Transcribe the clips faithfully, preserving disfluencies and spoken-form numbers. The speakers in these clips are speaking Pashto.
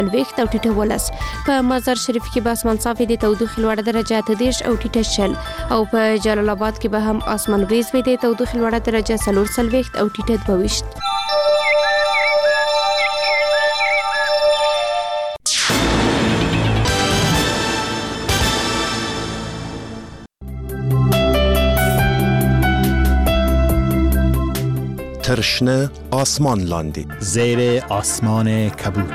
څلوېښت او ټیټه ولس. په مزار شریف کې به اسمان صافي د تودوخې لوړه درجه اته دېرش او ټیټه شل، او په جلال آباد کې به هم اسمان ریز وي د تودوخې لوړه درجه څلور څلوېښت او ټیټه دوه ویشت. ترشنه آسمان لاندی زیر آسمان کبود.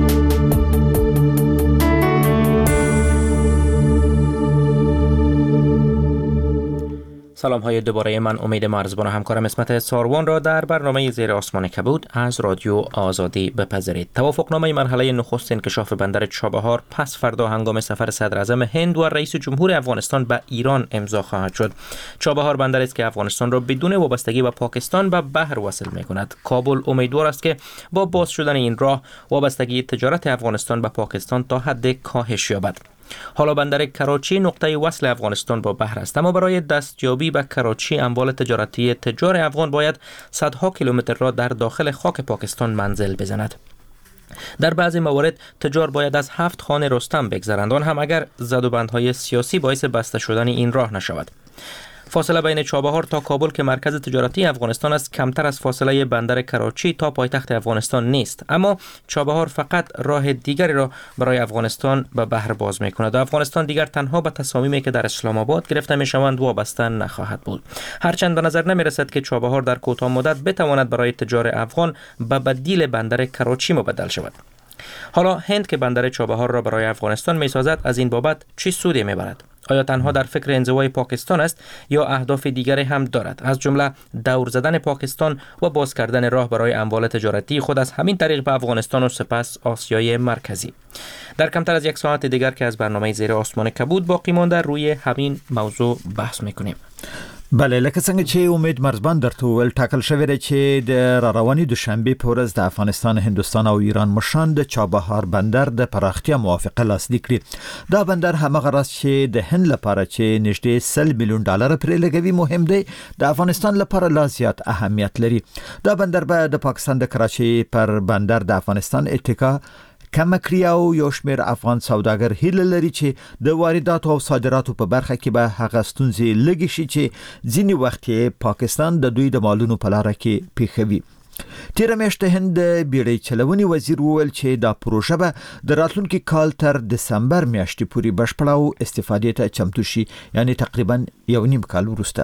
سلام های دوباره من امید مرزبان و همکارم اسمت ساروان را در برنامه زیر آسمان کبود از رادیو آزادی بپذیرید. توافقنامه مرحله نخست انکشاف بندر چابهار پس فردا هنگام سفر صدر اعظم هند و رئیس جمهور افغانستان به ایران امضا خواهد شد. چابهار بندری است که افغانستان را بدون وابستگی به پاکستان به بحر وصل می‌کند. کابل امیدوار است که با باز شدن این راه وابستگی تجارت افغانستان به پاکستان تا حد کاهش یابد. حالا بندر کراچی نقطه وصل افغانستان با بحر است، اما برای دستیابی به کراچی اموال تجارتی تجار افغان باید صدها کیلومتر را در داخل خاک پاکستان منزل بزند. در بعضی موارد تجار باید از هفت خان رستم بگذرند، آن هم اگر زدوبندهای سیاسی باعث بسته شدن این راه نشود. فاصله بین چابهار تا کابل که مرکز تجارتی افغانستان است کمتر از فاصله بندر کراچی تا پایتخت افغانستان نیست، اما چابهار فقط راه دیگری را برای افغانستان به بحر باز می‌کند و افغانستان دیگر تنها به تصامیمی که در اسلام آباد گرفته می‌شوند وابسته نخواهد بود. هرچند به نظر نمی‌رسد که چابهار در کوتاه مدت بتواند برای تجار افغان به بدیل بندر کراچی مبدل شود. حالا هند که بندر چابهار را برای افغانستان می‌سازد از این بابت چه سودی می‌برد؟ آیا تنها در فکر انزوای پاکستان است یا اهداف دیگری هم دارد، از جمله دور زدن پاکستان و باز کردن راه برای اموال تجارتی خود از همین طریق به افغانستان و سپس آسیای مرکزی؟ در کمتر از یک ساعت دیگر که از برنامه زیر آسمان کبود باقی مانده روی همین موضوع بحث میکنیم. بله، لکه څنګه چې امید مرزبان درته وویل ټاکل شوی دی چې د رارواني دوشنبې په ورځ د افغانستان، هندوستان او ایران مشران د چابهار بندر د پراختیا موافقه لاسلیک کړي. دا بندر همغه راز چې د هند لپاره چې نږدې سل میلیون ډالر پرې لګوي مهم دی، د افغانستان لپاره لا زیات اهمیت لري. دا بندر به د پاکستان د کراچۍ پر بندر د افغانستان اتکا کم کړی او یو شمېر افغان سوداګر هیله لري چې د وارداتو او صادراتو په برخه کې به هغه ستونزې لږې شي چې ځینې وخت پاکستان د دوی د مالونو په لاره کې پیښوي. تیره میاشت هند د بیړۍ چلونې وزیر وویل چې دا پروژه به د راتلونکي کال تر دسمبر میاشتې پورې بشپړه او استفادې ته چمتو شي، یعنی تقریبا یو نیم کال وروسته.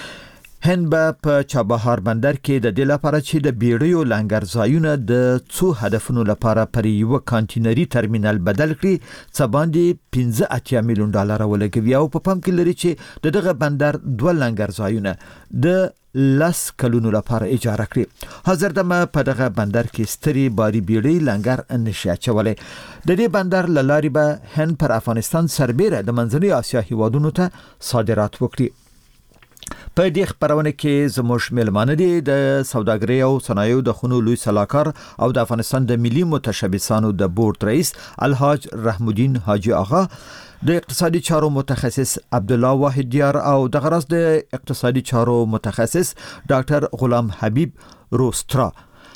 هند به په چابهار بندر کې د دې لپاره چې د بیړیو لنګرځایونه د څو هدفونو لپاره پر یو کانټینري ترمینل بدل کړي څه باندې پنځه اتیا میلیون ډالر ولګوي، او په پام کې لري چې د دغه بندر دوه لنګرځایونه د لس کلونو لپاره اجاره کړي. حاضر دمه په دغه بندر کې ستري باری بیړۍ لنګر نشي اچولای. د دې بندر لاري به هند پر افغانستان سربېره د منځنۍ آسیا هیوادونو ته صادرات وکړي. په دې خبرونه کې زموږ ملمانه دي د سوداګرۍ او صنایعو د خونو لوی سلاکار او د افغانستان د ملي متشبثانو د بورډ رئیس الحاج رحم الدین حاجی آغا، د اقتصادي چارو متخصص عبدالله واحدیار او د غرض د اقتصادي چارو متخصص ډاکټر غلام حبیب روسترا.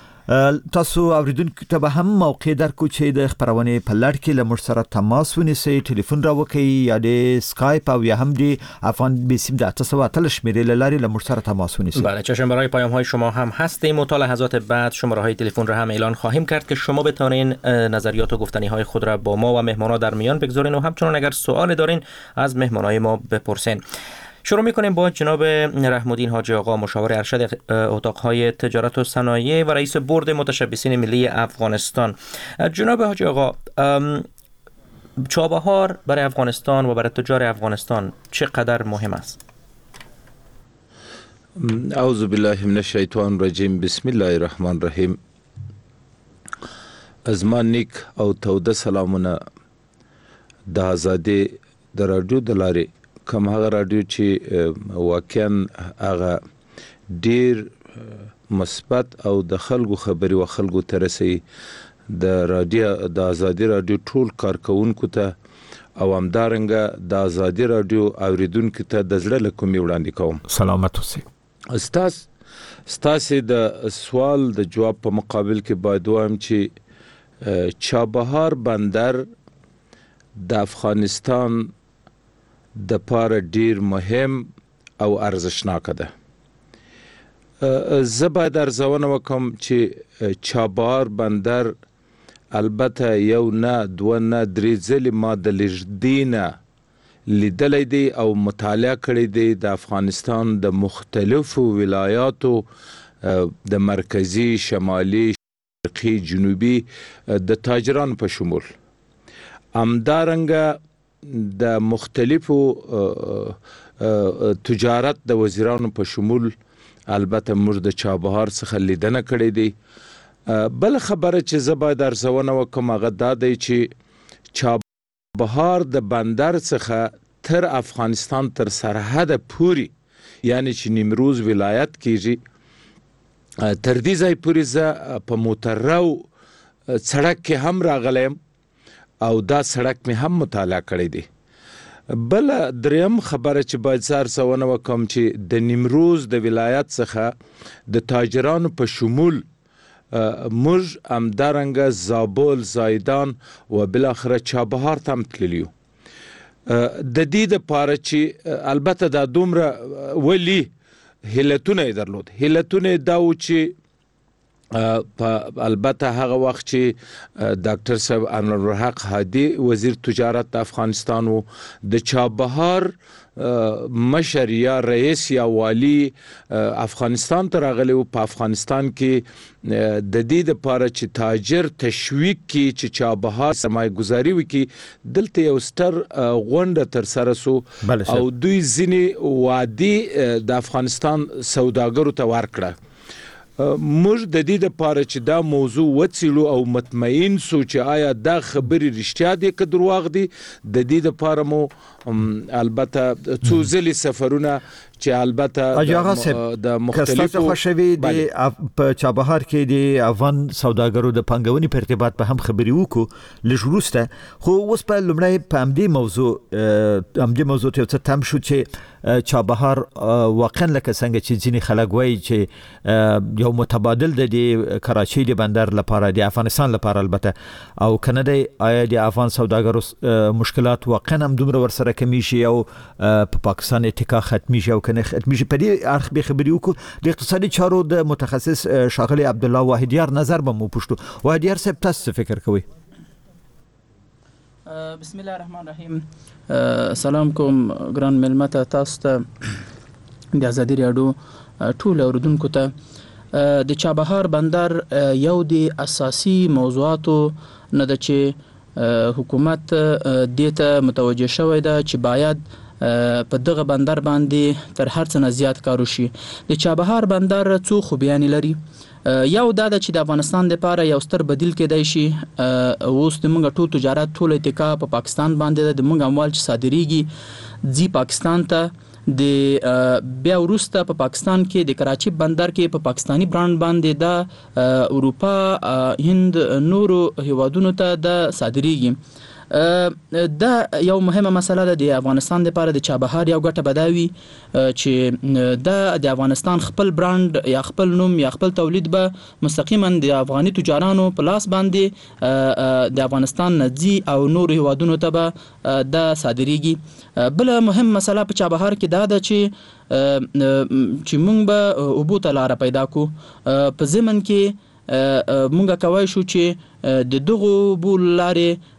تاسو اوریدونکو ته به هم موقع درکو چې د خبرونه په لړ کې له موږ سره تماس ونیسئ، ټلیفون را وکړئ یا د اسکایپ او یا هم د افغان بیسیم د اتصال اتل شمیره لاری له موږ سره تماس ونیسئ. بله، چشم برای پیام های شما هم هستیم و تا لحظات بعد شماره های تلفن را هم اعلان خواهیم کرد که شما بتونین نظریات و گفتنی های خود را با ما و مهمانا در میان بگذارین و همچنان اگر سوال دارین از مهمانای ما بپرسین. شروع می‌کنیم با جناب رحم الدین حاجی آقا، مشاور ارشد اتاق‌های تجارت و صنایع و رئیس بورد متشبثین ملی افغانستان. جناب حاجی آقا، چابهار برای افغانستان و برای تجار افغانستان چقدر مهم است؟ اعوذ بالله من الشیطان الرجیم، بسم الله الرحمن الرحیم. از ما نیک او توده سلامونه د آزادی د رادیو د لارې کوم هغه رادیو چې واقعا هغه ډیر مثبت او د خلکو خبري او خلکو ترسي د رادیو د آزادی رادیو ټول کارکونکو ته او همدارنګه د آزادی رادیو اوریدونکو ته د زړه له کومې وړاندې کوم. سلامت اوسئ. استاس ستاسو د سوال د جواب په مقابل کې باید وایم چې چابهار بندر د افغانستان د پاره ډیر مهم او ارزشناک ده. زه باید ارزونه وکم چې چابهار بندر البته یو نه دوه نه درې ځلې ما د لږدینه لیدلی دی او مطالعه کړی دی د افغانستان د مختلفو ولایاتو د مرکزی، شمالي، شرقي، جنوبي د تاجران په شمول. همدارنګه د مختلفو تجارت د وزیرانو په شمول البته موږ د چابهار څخه لیدنه کړې دی. بل خبره چې زه باید ارزونه وکم هغه دا دی چې چابهار د بندر څخه تر افغانستان تر سرحد پوري یعنی چې نیمروز ولایت کېږي تر دې ځای پورې زه په موټرو سړک کې هم راغلم او دا سړک مې هم مطالعه کړی دی. بل دریم خبره چې باید زه ارزونه وکم چې د نیمروز د ولایت څخه د تاجرانو په شمول موږ همدارنګه زابل، زایدان و بالاخره چابهار ته هم تللیو. د دې دپاره چې البته دا دومره ولی هیلتونه یې درلود. هیلتونه یې دا و چې په البته هغه وخت چې ډاکټر صاحب انورالحق هادي وزیر تجارت د افغانستان و، د چابهار مشر یا رئیس یا والی افغانستان ته راغلی و. په افغانستان کې د دې دپاره چې تاجر تشویق کړي چې چابهار سرمایه گذاري وکړي دلته یو ستر غونډه ترسره سو او دوی ځینې وعدې د افغانستان سوداګرو ته ورکړه. موږ د دې دپاره چې دا موضوع وڅېړو او مطمئن سو چې آیا دا خبرې رښتیا دي که درواغ دي، د دې دپاره مو البته څو ځلې سفرونه چې البته د مختلفو خوشوي د په چابهار کې د افغان سوداګرو د پنګونې په ارتباط په هم خبرې وکړو لږ وروسته. خو اوس په لومړی په همدې موضوع همدې موضوع ته یو څه تم شو چې چابهار واقعا لکه څنګه چې ځینې خلک وایي چې یو متبادل د کراچۍ د بندر لپاره د افغانستان لپاره البته او کنه دی آیا د افغان سوداګرو مشکلات واقعا هم دومره ورسره کمی شي او په پاکستان اتکا ختمي شي او کنه ختمي شي. په دې اړه به خبرې وکړو. د اقتصادي چارو د متخصص ښاغلي عبدالله واحدیار نظر به مو پوښتو. واحدیار صاحب تاسو څه فکر کوئ؟ بسم الله الرحمن الرحیم. سلام کوم ګران ملمه ته، تاسو ته د ازادي راډیو ټول اوریدونکو ته. د چابهار بندر یو د اساسي موضوعاتو نه ده چې حکومت دې ته متوجه شوی ده چې باید په دغه بندر باندې تر هر څه نه زیات کار وشي. د چابهار بندر څو خوبیانې لري. یو دا ده چې د افغانستان لپاره یو ستر بدیل کېدای شي. اوس د موږ ټول تجارت ټول اتکا په پاکستان باندې ده. د موږ اموال چې صادریږي ځي پاکستان ته. د بیا وروسته په پاکستان کې د کراچۍ بندر کې په پاکستانی برانډ باندې د اروپا، هند، نورو هیوادونو ته د صادریږي. دا یو مهمه مسله ده د افغانستان لپاره. د چابهار یو ګټه بداوي چې د د افغانستان خپل برانډ یا خپل نوم یا خپل تولید به مستقیما د افغاني تجارانو په لاس باندې د افغانستان نځي او نورو هیوادونو ته به د صادریږي. بل مهم مسله په چابهار کې دا ده چې چې موږ به اوبو ته لاره پیدا کو. په ضمن کې مونږ کوای شو چې د دغو اوبو لارې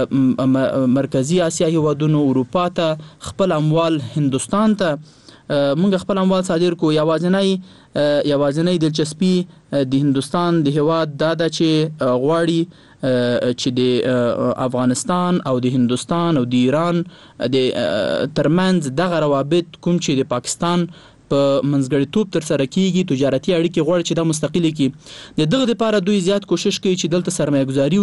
مرکزی آسیا هیوادونو، اروپا ته، خپل اموال هندوستان ته مونږ خپل اموال صادر کو. یوازینی یوازینی دلچسپي د هندوستان د هیواد دا ده چې غواړي چې د افغانستان او د هندوستان او د ایران د ترمنځ دغه روابط کوم چې د پاکستان په منځګړیتوب تر سره کیږي، تجارتي اړیکې غواړي چې دا مستقلې کړي. د دغه لپاره دوی زیات کوشش کوي چې دلته سرمایه گذاري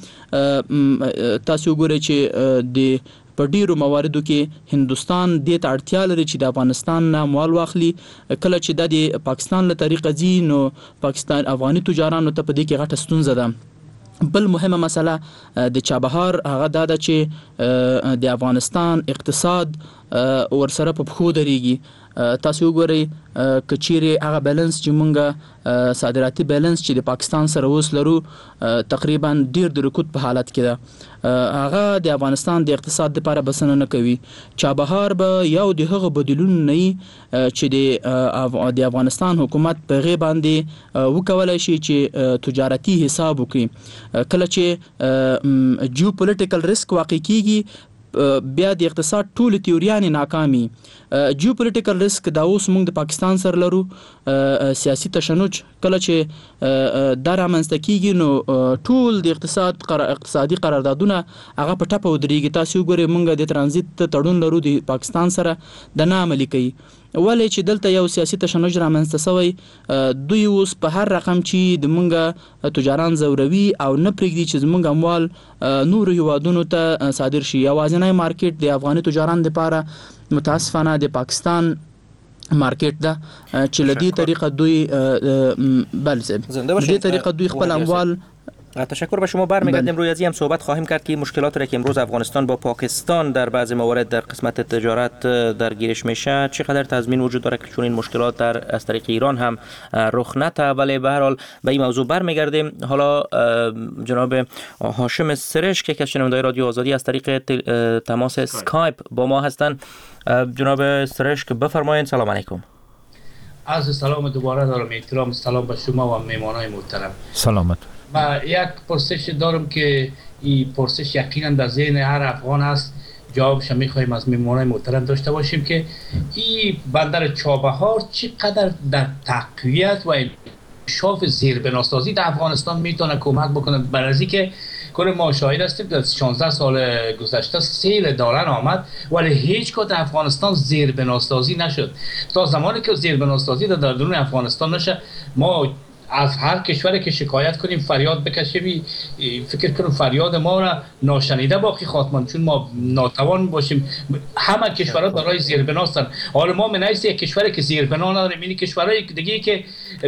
وکړي. تاسو وګورئ چې د په ډیرو مواردو کې هندوستان دې ته اړتیا لري چې د افغانستان نه مال واخلي. کله چې د پاکستان له طریقه ځي نو پاکستان افغاني تجارانو ته په دې کې غټه ستونزه ده. بل مهمه مسله د چابهار هغه دا ده چې د افغانستان اقتصاد ورسره په خو دريږي. تاسو وګورئ کچيري هغه بیلانس چې مونږه صادراتي بیلانس چې د پاکستان سره اوس لرو تقریبا ډیر د رکود په حالت کې ده. هغه د افغانستان د اقتصاد لپاره بسنه نه کوي. چابهار به یو د هغه بدلون نه چې د افغانستان حکومت په غي باندې وکولای شي چې تجارتي حساب وکړي. کله چې جیو پولیټیکل ریسک واقع کیږي بیا د اقتصاد ټول تیوریانې ناکامي. جیو پولیټیکل ریسک دا اوس موږ د پاکستان سره لرو. سیاسي تشنج کله چې دا رامنځته کیږي نو ټول د اقتصاد اقتصادي قراردادونه هغه په ټپه ودرېږي. تاسو وګورئ موږ د ترانزیت تړون لرو د پاکستان سره د نه عملي کوي. ولې چې دلته یو سیاسي تشنج رامنځته شوی دوی اوس په هر رقم چې د مونږه تجاران زوروي او نه پرېږدي چې زمونږ اموال نور هیوادونو ته صادر شي. یوازینی مارکیټ د افغاني تجاران لپاره متاسفانه د پاکستان مارکیټ ده چې لدی طریقه دوی بل زه لدی طریقه دوی خپل اموال. تشکر به شما. برمیگردیم روی ازی هم صحبت خواهیم کرد که مشکلاتی را که امروز افغانستان با پاکستان در بعضی موارد در قسمت تجارت درگیرش میشه چقدر تضمین وجود داره که چون این مشکلات در از طریق ایران هم رخ نده. ولی به هر حال به این موضوع برمیگردیم. حالا جناب هاشم سرش که شنوندگان رادیو آزادی از طریق تماس اسکایپ با ما هستند. جناب سرش که بفرمایید. سلام علیکم. عرض سلام دوباره دارم. احترام سلام به شما و میهمانان محترم. سلامت. ما یک پرسش دارم که این پرسش یقینا در ذهن هر افغان است. جوابش میخوایم از میهمانان محترم داشته باشیم که این بندر چابهار چقدر در تقویت و انکشاف زیربناسازی در افغانستان میتونه کمک بکنه. برای از اینکه کنه ما شاهد هستیم در شانزده سال گذشته سیل دارن آمد ولی هیچ کدوم در افغانستان زیربناسازی نشد. تا زمانی که زیربناسازی در درون افغانستان نشه ما از هر کشوری که شکایت کنیم فریاد بکشیم فکر کنیم فریاد ما را ناشنیده باقی خواهد چون ما ناتوان باشیم. همه کشورها دارای زیربنا هستند. حالا ما من یک کشوری که زیربنا نداریم این کشورهای دیگه که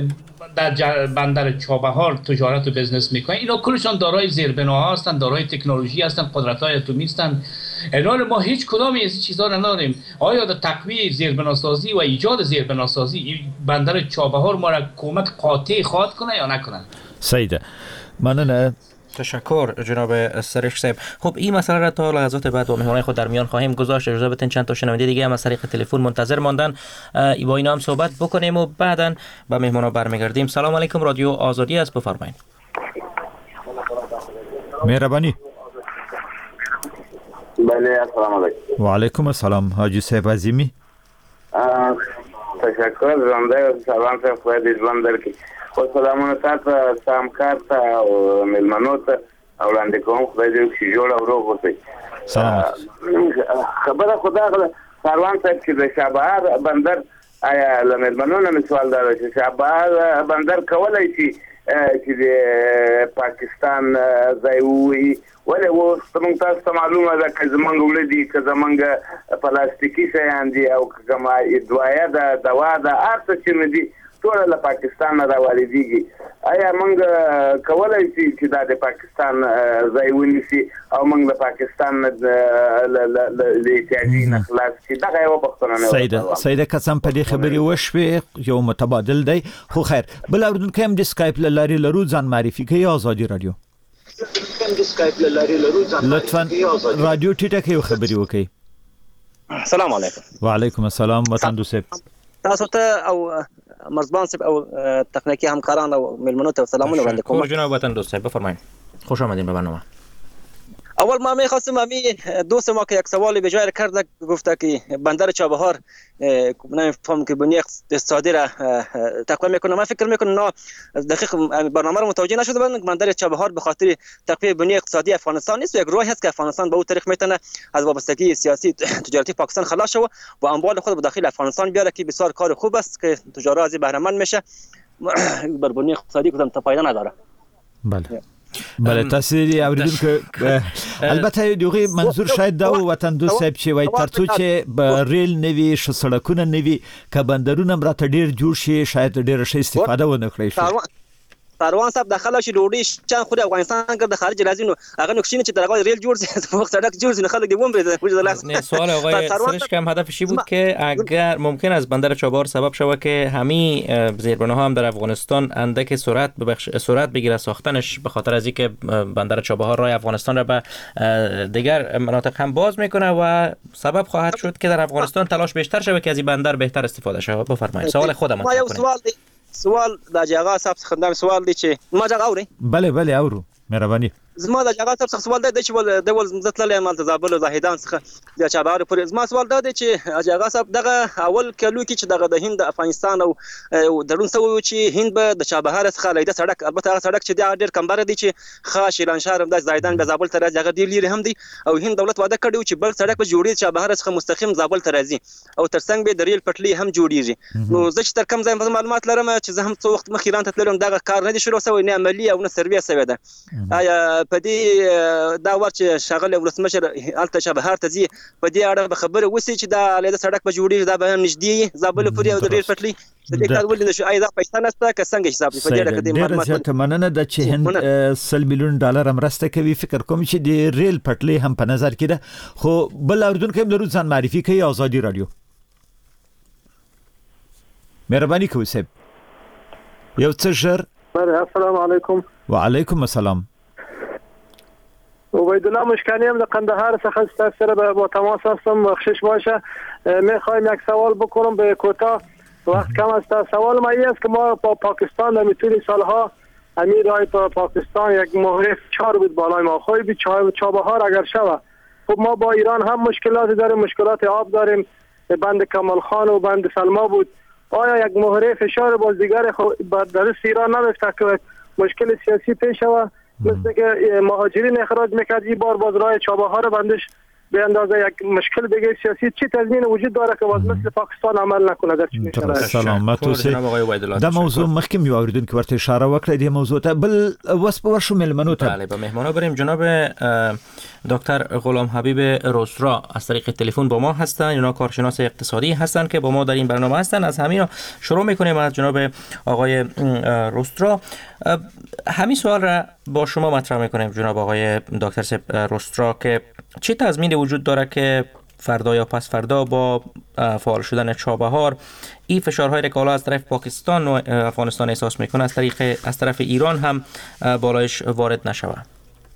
در بندر چابهار تجارت و بزنس میکنن اینا کلشان دارای زیربنا هستند، دارای تکنولوژی هستند، قدرت‌های اتمی هستند. الان ما هیچ کدام از این چیزا نداریم. آیا در تقویت زیربناسازی و ایجاد زیربناسازی بندر چابهار ما را کمک قاطع خواهد کنه یا نکنه؟ سیده ممنون. تشکر جناب سرش صاحب. خب این مسئله را تا لحظات بعد با مهمانان خود در میان خواهیم گذاشت. اجازه بدین چند تا شنونده دیگه هم از طریق تلفن منتظر ماندن با اینا هم صحبت بکنیم و بعداً با مهمانا برمیگردیم. سلام علیکم. رادیو آزادی است. بفرمایید. مهربانی. بله السلام علیکم. و علیکم السلام. حاجی صاحب عظیمی. تشکر. زنده سلام صاحب خدای دې ژوند درکړي. خو سلامونه تاسو سامکار ته او ملمنو ته وړاندې کوم. خدای دې چې جوړ او روغ اوسئ. سلام. خبره خدا غل سروان صاحب چې د چابهار بندر آیا لملمنو نه سوال دا چې چابهار بندر کولای شي چې د پاکستان ځای وي ولې و څنګه تاسو معلومه ده چې زمونږ ولدي چې زمونږ پلاستیکي شیان دي او کما دوايا د دوا د ارته چې دي ټول له پاکستان نه راوړيږي. آیا موږ کولای شي چې د پاکستان ځای ونیسي او موږ د پاکستان د احتیاجي نه خلاص شي؟ دا یو پښتنه نه سیده سیده قسم په دې خبري وشوي یو متبادل دی. خو خیر بل اردن کوم د سکایپ لاري لرو ځان معرفي کوي آزادي رادیو لطفا رادیو ټیټه کې خبري وکي. السلام علیکم. وعلیکم السلام. وطن دوسه تاسو ته او مرزبان صاحب او تکنیکی همکاران او ملمنو ته سلامونه وړاندې کوم. جناب وطن دوست صاحب بفرمایید. خوش آمدید به برنامه. اول ما میخواستم امی دوست ما که یک سوالی به جای کرد گفته که بندر چابهار نمیفهم که بنیه اقتصادی را تقویه میکنه. من فکر میکنم نه دقیق برنامه رو متوجه نشده بودن. بندر چابهار به خاطر تقویه بنیه اقتصادی افغانستان نیست و یک راهی است که افغانستان به اون طریق میتونه از وابستگی سیاسی تجارتی پاکستان خلاص شه و اموال خود به داخل افغانستان بیاره که بسیار کار خوب است که تجارت از بهره مند میشه. بر بنیه اقتصادی کدام فایده نداره. بله بله تاسو دې اوریدونکو البته دغه منظور شاید دا وطن دوست صاحب چې وای ترڅو چې ریل نوي ش سړکونه نوي ک بندرونه مرته ډیر جوړ شي شاید ډیر ښه استفاده ونه کړی شي. کاروان صاحب داخله شي ډوډۍ چا خو د افغانستان کې د خارج راځي نو هغه نقشینه چې درغه ریل جوړ شي فوق سړک جوړ شي خلک دی ووم نه سوال آقای سرش کم هدف چی بود که اگر ممکن است بندر چابهار سبب شود که همین زیربناها هم در افغانستان اندک سرعت ببخش سرعت بگیره ساختنش به خاطر از اینکه بندر چابهار راه افغانستان را به دیگر مناطق هم باز میکنه و سبب خواهد شد که در افغانستان تلاش بیشتر شود که از این بندر بهتر استفاده شود. بفرمایید سوال خودم ما یو سوال دی سوال د جاغا صاحب څخه دا سوال دی چې ما جاغا اوري بله بله اورو مهرباني زما د جاغا صاحب څخه سوال دی چې ول د ول زتللې مال تزابل زاهدان څخه د چابهار پورې زما سوال دا دی چې جاغا صاحب دغه اول کلو کې چې دغه د هند افغانستان او درون سوي چې هند به د چابهار څخه لیده سړک البته هغه سړک چې د ډیر کمبر دی چې خاص شیرانشهر د زاهدان به زابل ته راځي هغه ډیر لري هم دی او هند دولت وعده کړی چې بل سړک به جوړي چابهار څخه مستقیم زابل ته راځي او ترڅنګ به د ریل پټلۍ هم جوړیږي نو زه چې تر کوم ځای معلومات لرم چې زه هم څو وخت مخې ایران ته تلم دغه کار نه دی شروع شوی نه عملی او نه سروې شوی ده آیا په دې دا ور چې شغله ولسمشر الته چابهار ته ځي په دې اړه به خبره وسی چې دا لیده سړک به جوړیږي دا به نږدې زابل پورې او د ریل پټلۍ د دې کار ولې نشو ایدا پیسې نسته که څنګه حساب په دې اړه کې معلومات ډېر مننه د چې هند سل میلیون ډالر امرسته کوي فکر کوم چې د ریل پټلۍ هم په نظر کې ده خو بل اردن کې لرو ځان معرفي کوي آزادي رادیو مهرباني کوئ صاحب یو څه ژر السلام علیکم وعلیکم السلام عبید الله مشکانی هم در قندهار څخه سره با تماس هستم بخشش باشه میخوایم یک سوال بکنم به کوتاه وقت کم است سوال ما این است که ما با پاکستان در طول سالها امیر رای با پاکستان یک مهره چهار بود بالای ما خوی چابهار اگر شوه خب ما با ایران هم مشکلات داریم مشکلات آب داریم بند کمال خان و بند سلما بود آیا یک مهره فشار باز دیگر در ایران نمیفته که مشکل سیاسی پیش شوه مثل که مهاجرین اخراج میکرد این بار باز راه چابهار بندش به اندازه یک مشکل دیگه سیاسی چی تضمین وجود داره که باز مثل پاکستان عمل نکنه در چنین شرایط سلامت اوسئ دا موضوع مخکې یو اوریدونکو ورته اشاره وکړه د موضوع ته بل وس په ورشو ملمنو ته بله به مهمانا بریم جناب دکتر غلام حبیب روسترا از طریق تلفن با ما هستن اینا کارشناس اقتصادی هستن که با ما در این برنامه هستن از همین شروع میکنیم از جناب آقای روسترا همین سوال را با شما مطرح میکنیم جناب آقای دکتر روسترا که چه تضمین وجود داره که فردا یا پس فردا با فعال شدن چابهار این فشارهای را که حالا از طرف پاکستان و افغانستان احساس میکنه از طریق از طرف ایران هم بالایش وارد نشود؟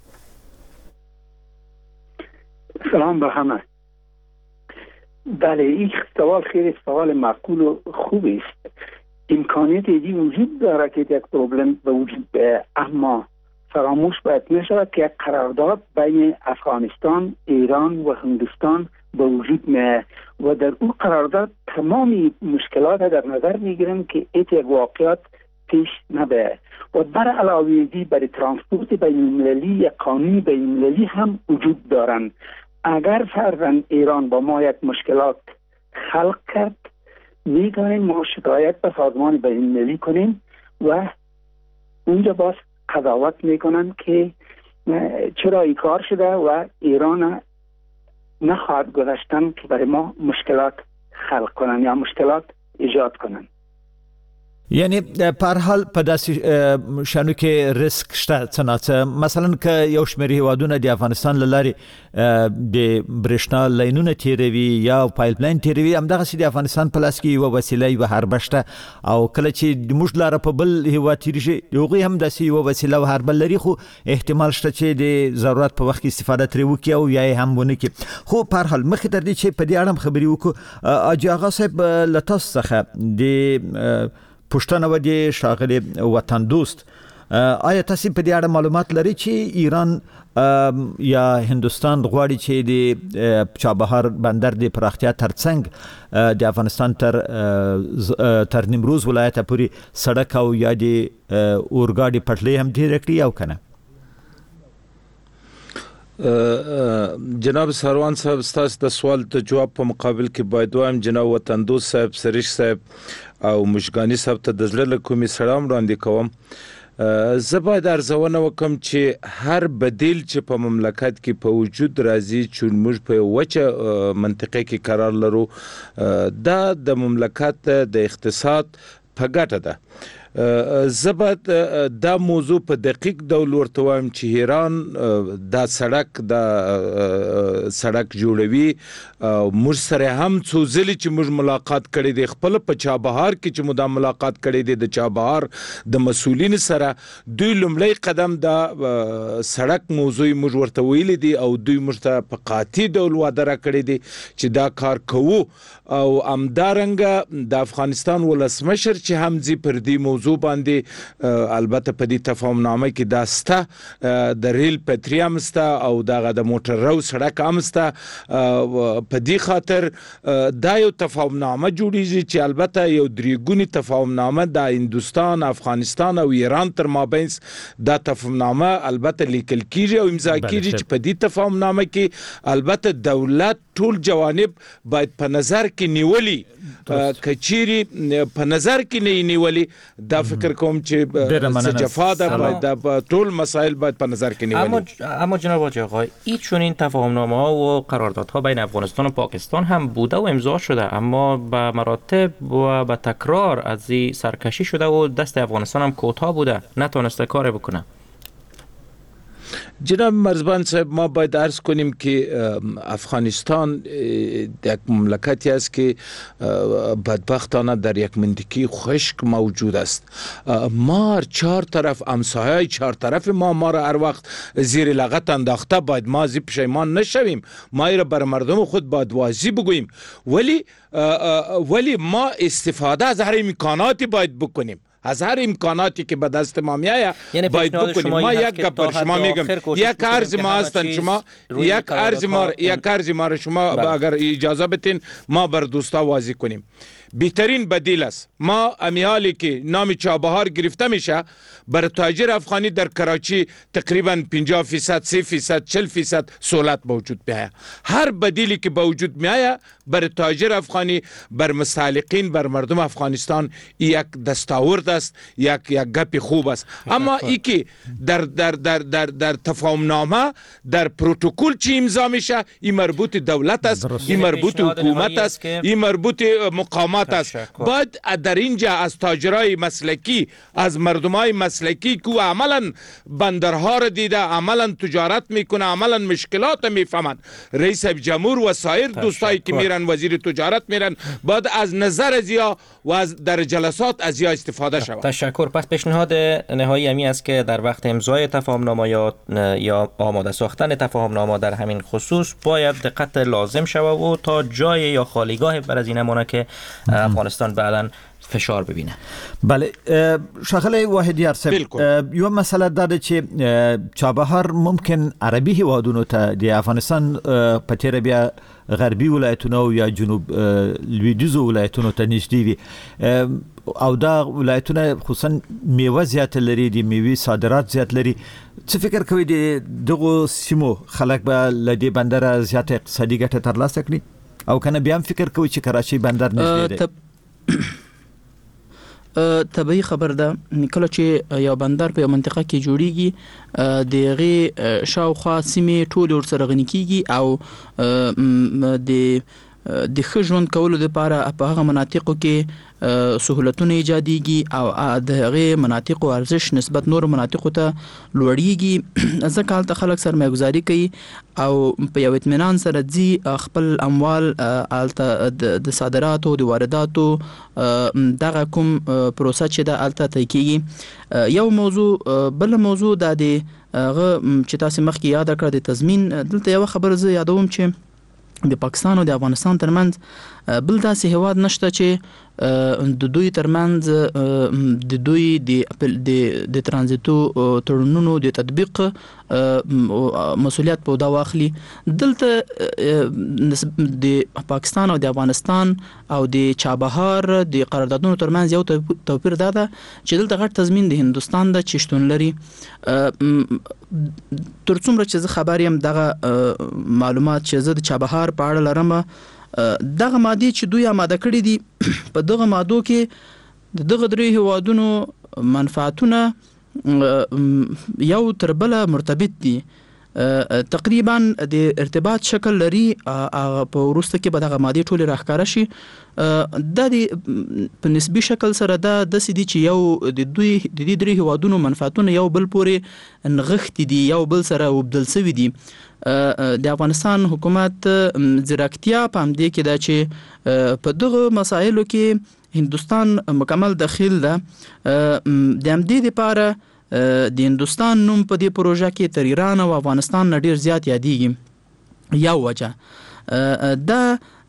سلام به همه. بله این سوال خیلی سوال معقول و خوبی است. امکانیت دیگه وجود داره که یک پروبلم به وجود بیاید اما فراموش باید نشود که یک قرارداد بین افغانستان، ایران و هندوستان به وجود میاد و در اون قرارداد تمامی مشکلات در نظر میگیرن که ایت یک واقعیت پیش نباید و بر علاوه دی برای ترانسپورت بین المللی یک قانون بین المللی هم وجود دارن. اگر فرضاً ایران با ما یک مشکلات خلق کرد میتونیم ما شکایت به سازمان بین المللی کنیم و اونجا باز قضاوت میکنن که چرا این کار شده و ایران نخواهد گذاشتن که برای ما مشکلات خلق کنن یا مشکلات ایجاد کنن. یعنی پر حال په داسې شانو کې ریسک شته څنګه مثلا که یو شمېر هیوادونه د افغانستان لاري د برېښنا لاینونه تیروي یا پایپ لاین تیروي همدغه سي د افغانستان په لاس کې یو وسیله یو هربشته او کله چې موږ لاره په بل هیواد تیریږي یوغي هم داسې یو وسیله او هربل لري خو احتمال شته چې د ضرورت په وخت کې استفاده ترې وکړي او یا هم ونه کړي خو پر حال مخې تر دې چې په دې اړه خبرې وکړو اجي هغه صاحب لتاس څخه د پښتنه و دي شاغلي وطن دوست آیا تاسو په دې اړه معلومات لرئ چې ایران یا هندستان غواړي چې د چابهار بندر د پراختیا ترڅنګ د افغانستان تر تر نیمروز ولایت پورې سړک او یا د اورګاډي پټلۍ هم ډیر کړی او کنه؟ جناب سروان صاحب ستاسو د سوال ته جواب په مقابل کې باید وایم جناب وطن دوست صاحب سریش صاحب او مشګانی صاحب ته د زړه له کومې سلام وړاندې کوم. زه باید ارزونه وکم چې هر بدیل چې په مملکت کې په وجود راځي چې موږ په وچه منطقه کې قرار لرو دا د مملکت د اقتصاد په ګټه ده. زبد دا موضوع په دقیق ډول ورته وایم چې ایران دا سړک دا سړک جوړوي. موږ سره هم څو ځلې چې موږ ملاقات کړی دی خپل په چابهار کې چې موږ دا ملاقات کړی دی د چابهار د مسؤلین سره. دوی لومړی قدم دا سړک موضوع موږ ورته ویلي دي او دوی موږ ته په قاطع ډول وعده راکړی دي چې دا کار کوو. او همدارنګه د افغانستان ولسمشر چې هم زی پر دې موضوع باندې البته په دې تفاهمنامه کې دا سته د ریل پټریم سته او دغه د موټر رو سړک هم سته. په دې خاطر دا یو تفاهمنامه جوړیږي چې البته یو درېګونی تفاهمنامه د هندوستان، افغانستان او ایران تر مابین دا تفاهمنامه البته لیکل کیږي او امضا کیږي چې په دې تفاهمنامه کې البته دولت ټول جوانب باید په نظر کې نیولي. کچيري په نظر کې نه نیولي دا فکر کوم چې جفا ده باید د ټول مسائل باید په نظر کې نیولي. اما اما جناب حاجی آقای این چنین تفاهمنامه ها و قراردادها بین افغانستان و پاکستان هم بوده و امضا شده اما به مراتب و به تکرار از این سرکشی شده و دست افغانستان هم کوتاه بوده نتونسته کار بکنه. جناب مرزبان صاحب ما باید عرض کنیم که افغانستان یک مملکتی است که بدبختانه در یک منطقه خشک موجود است. ما چهار طرف همسایه‌های چهار طرف ما ما را هر وقت زیر لغت انداخته باید ما زی پشیمان نشویم. ما ایره بر مردم خود باید واضح بگوییم ولی ولی ما استفاده از هر امکاناتی باید بکنیم. از هر امکاناتی که به دست ما میآید یعنی باید بکنیم. ما یک گپ بر شما میگم یک عرض ما هستن شما یک عرض ما یک عرض ما شما اگر اجازه بدین ما بر دوستا واضح کنیم. بهترین بدیل است ما امیالی که نام چابهار گرفته میشه بر تاجر افغانی در کراچی تقریبا پنجاه فیصد سی فیصد چهل فیصد سهولت موجود بیاید. هر بدیلی که به وجود میآید بر تاجر افغانی بر مستهلکین بر مردم افغانستان یک دستاورد است یک یک گپ خوب است. اما ای که در در در در در تفاهمنامه در پروتکل چی امضا میشه این مربوط دولت است این مربوط حکومت است این مربوط مقامات است. باید در اینجا از تاجرای مسلکی از مردمای مسلکی که عملا بندرها را دیده عملا تجارت میکنه عملا مشکلات میفهمند رئیس جمهور و سایر دوستایی که میرن وزیر تجارت میرن باید از نظر ازیا و از در جلسات ازیا استفاده شود. تشکر. پس پیشنهاد نهایی امی است که در وقت امضای تفاهمنامه یا یا آماده ساختن تفاهمنامه در همین خصوص باید دقت لازم شود و تا جای یا خالیگاه بر از این نمونه که افغانستان بعداً فشار ببینه. بله شغله واحدی ارسل یو مسئله داده چې چابهار ممکن عربي هیوادونو ته د افغانستان په تیر بیا غربي ولایتونو یا جنوب لویدیځو ولایتونو ته نږدې وي او دا ولایتونه خصوصا میوه زیات لري د میوه صادرات زیات لري. څه فکر کوي د دغه سیمو خلک به لدی بندر زیات اقتصادي ګټه ترلاسه کړي او کنه بیا هم فکر کوي چې کراچي بندر نږدې دی؟ طبیعي خبر ده کله چې یو بندر په یو منطقه کې جوړیږي دغه شاوخوا سیمې ټول ورسره غني کیږي او د د ښه ژوند کولو لپاره په هغه مناطقو کې سهولتونه ایجادېږي او د هغه مناطقو ارزش نسبت نور مناطقو ته لوړیږي. ځکه هلته خلک سرمایه‌ګذاري کوي او په یو اطمینان سره ځي خپل اموال هلته د صادراتو د وارداتو دغه کوم پروسه چې ده هلته طی کېږي. یو موضوع بل موضوع دا دی هغه چې تاسو مخکې یاد کړه د تضمین. دلته یو خبر زه یادوم چې د پاکستان او د افغانستان ترمنځ بل داسې هیواد نشته چې د دوی ترمنځ د دوی د د ترانزیتو تړونونو د تطبیق مسؤلیت په دا واخلي. دلته د پاکستان او د افغانستان او د چابهار د قراردادونو ترمنځ یو توپیر دا ده چې دلته غټ تضمین د هندوستان د چې شتون لري. تر څومره چې زه خبر یم دغه معلومات چې زه د چابهار په اړه لرم دغه ماده چې دوی آماده کړي دي په دغه مادو کې د دغه درې هیوادونو منفعتونه یو تر بل مرتبط دي. تقریبا د ارتباط شکل لري په وروسته کې به دغه ماده ټول راخکاره شي د په نسبی شکل سره دا د سدي چې یو د دوی د دې درې هوادونو منفعتونه یو بل پورې نغښتي دي یو بل سره وبدل سوي دي د افغانستان حکومت زیرکتیا په همدې کې دا چې په دغه مسایلو کې هندستان مکمل داخل ده د همدې لپاره د هندستان نوم په دې پروژه کې تر ایران او افغانستان نه ډیر زیات یادېږي یو وجه دا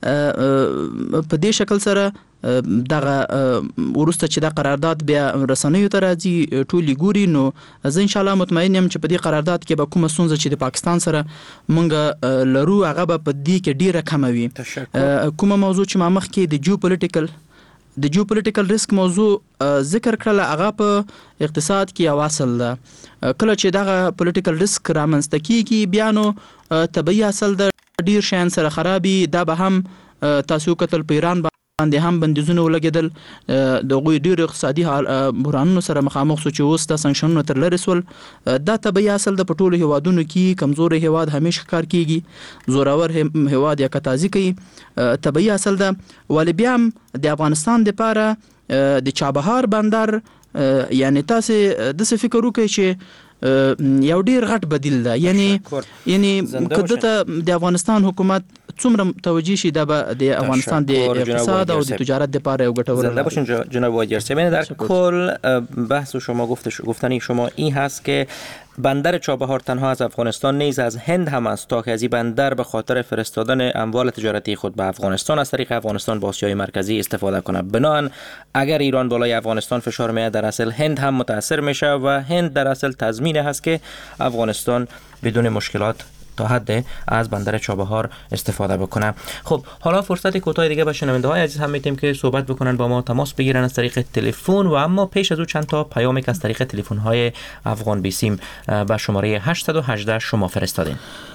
په دې شکل سره دغه ورسته چې د قرارداد بیا رسنیو ته راځي ټولي ګوري نو زه ان شاء الله مطمئن یم چې په دې قرارداد کې به کومه ستونزه چې د پاکستان سره مونږ لرو هغه به په دې کې ډیره کم وي کومه موضوع چې ما مخ کې د جیو پولیټیکل د جیو پولیټیکل ریسک موضوع ذکر کړل هغه په اقتصاد کې یو اصل ده کله چې دغه پولیټیکل ریسک رامنځته کیږي بیا نو طبيعي اصل د ډیر شان سره خرابي دا به هم تاسو کتل په ایران باندې هم بندیزونه ولګیدل د غوی ډیر اقتصادي بحرانونو سره مخامخ شو چې اوس د سانکشنونو تر لری سول دا طبيعي اصل د پټولو هوادونو کې کمزوري هواد همیشه کار کیږي زورور هواد یا کتازي کوي طبيعي اصل ده ول بیا د افغانستان لپاره د چابهار بندر یعنی تاسو د څه فکر وکړئ چې یو ډیر غټ بدیل ده یعنی یعنی کله د افغانستان حکومت څومره توجیه شي د افغانستان د اقتصاد او د تجارت لپاره یو ګټور زنده باشین جناب وادیرسیمین. در کل بحث شما گفتش گفتنی شما این هست که بندر چابهار تنها از افغانستان نیز از هند هم است تا که از این بندر به خاطر فرستادن اموال تجارتی خود به افغانستان از طریق افغانستان با آسیای مرکزی استفاده کنه. بنابراین اگر ایران بالای افغانستان فشار میاد در اصل هند هم متاثر میشه و هند در اصل تضمین هست که افغانستان بدون مشکلات تا حد از بندر چابهار استفاده بکنه. خب حالا فرصت کوتاه دیگه به شنونده های عزیز هم میتیم که صحبت بکنن با ما تماس بگیرن از طریق تلفن و اما پیش از او چند تا پیامی که از طریق تلفن های افغان بیسیم به شماره هشت یک هشت شما فرستادین.